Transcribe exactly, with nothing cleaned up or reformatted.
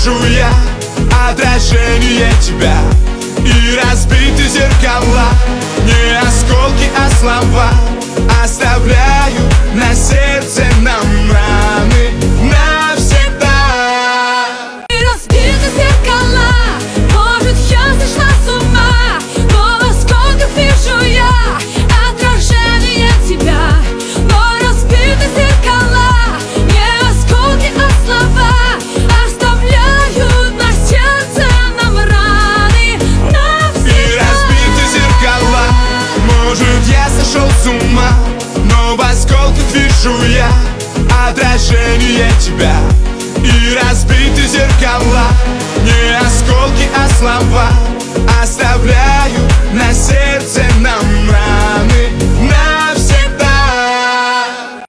вижу я отражение тебя. И разбиты зеркала, не осколки, а слова оставляют на сердце нам раны навсегда. И разбиты зеркала, может, я сошла с ума, но в осколках вижу я отражение тебя. Но разбиты зеркала, не осколки, а слова оставляют на сердце нам раны навсегда. И разбиты зеркала, может, я сошел с ума, но в осколках вижу я отражение тебя. И разбиты зеркала, не осколки, а слова оставляют